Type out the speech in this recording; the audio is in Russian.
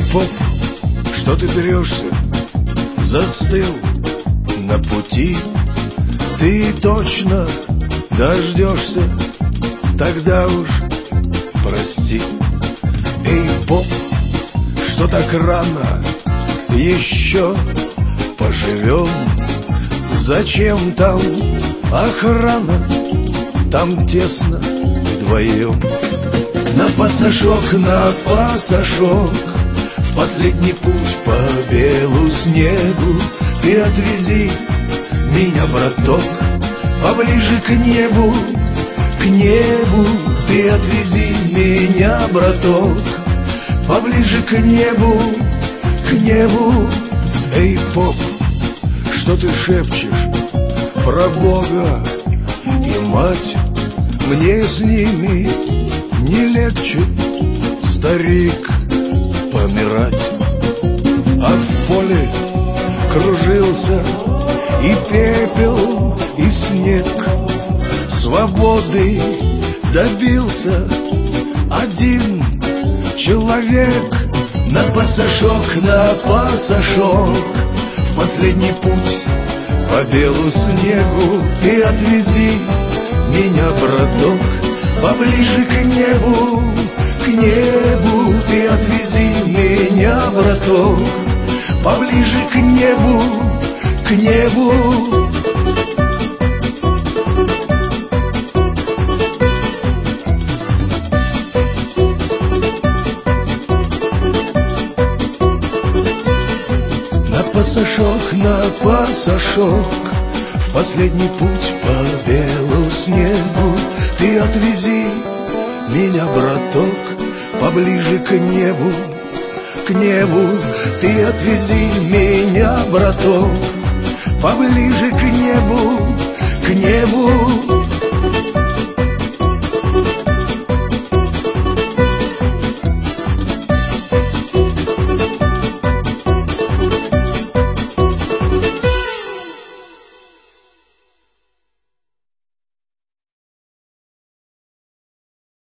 поп, что ты трешься? Застыл на пути. Ты точно дождешься, тогда уж прости. Эй, поп, что так рано? Еще поживем. Зачем там охрана? Там тесно вдвоем. На пасашок, в последний путь по белу снегу. Ты отвези меня, браток, поближе к небу, к небу. Ты отвези меня, браток, поближе к небу, к небу. Эй, поп, что ты шепчешь про Бога и мать? Мне с ними не легче, старик, помирать. А в поле кружился и пепел, и снег. Свободы добился один человек. На пасашок, в последний путь по белу снегу. Ты отвези меня, браток, поближе к небу, к небу. Ты отвези меня, браток, поближе к небу, к небу. На пасашок, в последний путь по белу снегу. Ты отвези меня, браток, поближе к небу, к небу. Ты отвези меня, браток, поближе к небу, к небу.